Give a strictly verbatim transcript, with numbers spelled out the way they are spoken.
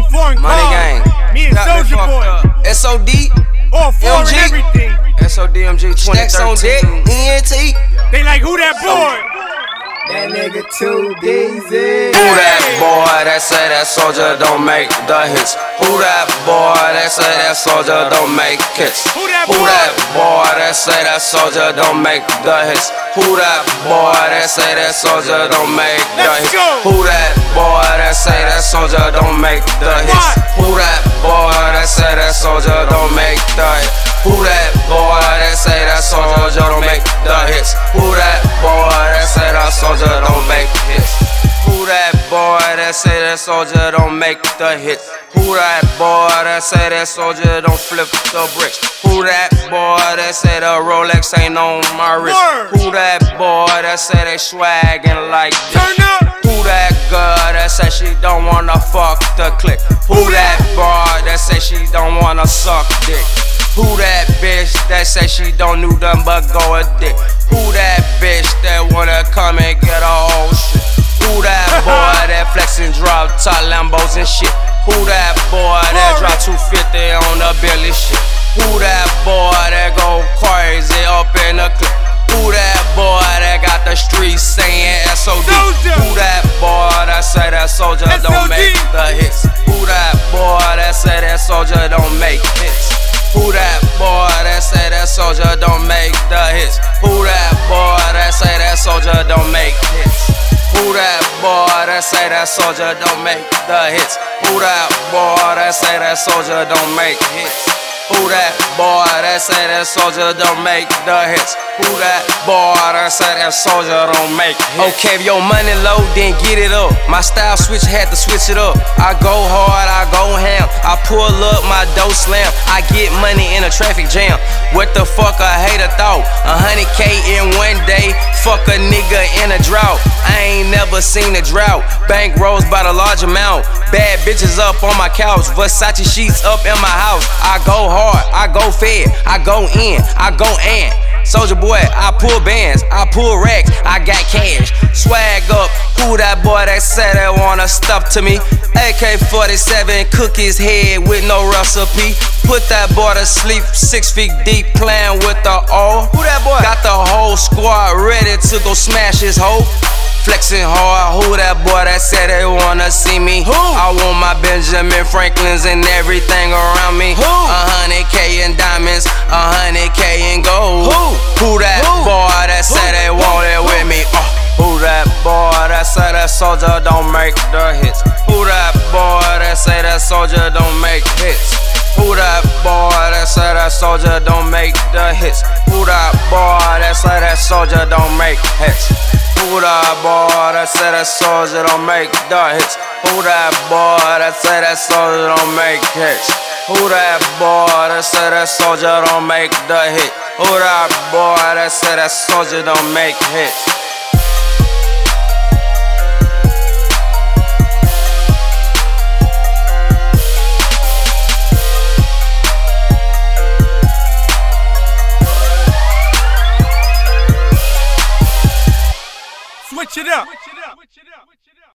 them foreign Money cars. gang. Me and Got me Soulja fucked Boy. up. S O D, All four M G. and everything. S O D M G twenty Stacks on deck, thirteen. E N T. They like, who that boy? That nigga too busy. Who that boy that say that soldier don't make the hits? Who that boy that say that soldier don't make hits? Who that Who boy? that boy that say that soldier don't make the hits? Who that boy that say that soldier don't make the Let's hits? go. Who that boy that say that soldier don't make the hits? What? Who that boy that say that soldier don't make the hits? Who that boy that say that soldier don't make the hits? Who that boy that say that soldier don't make hits? Who that boy that say that soldier don't make the hits? Who that boy that say that soldier don't flip the bricks? Who that boy that say the Rolex ain't on my wrist? Word. Who that boy that say they swaggin' like this? Turn up. Who that girl that say she don't wanna fuck the clique? Who that boy that say she don't wanna suck dick? Who that bitch that say she don't do nothing but go a dick? Who that bitch that wanna come and get a whole shit? Who that boy that flex and drop top Lambos and shit? Who that boy that drop two fifty on the Billy shit? Who that boy that go crazy up in the clip? Who that boy that got the streets saying S O D? Soulja. Who that boy that say that soldier S O D. don't make the hits? Who that boy that say that soldier don't make hits? Who that boy that say that soldier don't make the hits? Who that boy that say that soldier don't make hits? Who that boy that say that soldier don't make the hits? Who that boy that say that soldier don't make hits? Who that boy that say that soldier don't make the hits? Who that boy that say that soldier don't make hits? Okay, if your money low, then get it up. My style switch, had to switch it up. I go hard, I go ham. I pull up, my dough slam. I get money in a traffic jam. What the fuck a hater thought? A hundred K in one day, fuck a nigga in a drought. I ain't never seen a drought. Bank rolls by the large amount. Bad bitches up on my couch. Versace sheets up in my house. I go hard, I go fed, I go in, I go in. Soulja Boy, I pull bands, I pull racks, I got cash. Swag up, who that boy that said they wanna stuff to me? A K forty-seven, cook his head with no recipe. Put that boy to sleep, six feet deep, playing with the O. Who that boy? Got the whole squad ready to go smash his hoe. Flexing hard, who that boy that said they wanna see me? Who? I want my Benjamin Franklins and everything around me. Who? A hundred K in diamonds, a hundred K in gold. Who? Who that Who? boy that said they want it with me? Uh, who that boy that say that soldier don't make the hits? Who that boy that say that soldier don't make hits? Who that boy that say that soldier don't make the hits? Who that boy that say that soldier don't make hits? Who that boy that say that soldier don't make the hits? Who that boy that say that soldier don't make hits? Who that boy that say that soldier don't make the hit? Who that boy that say that soldier don't make hits? Switch it up.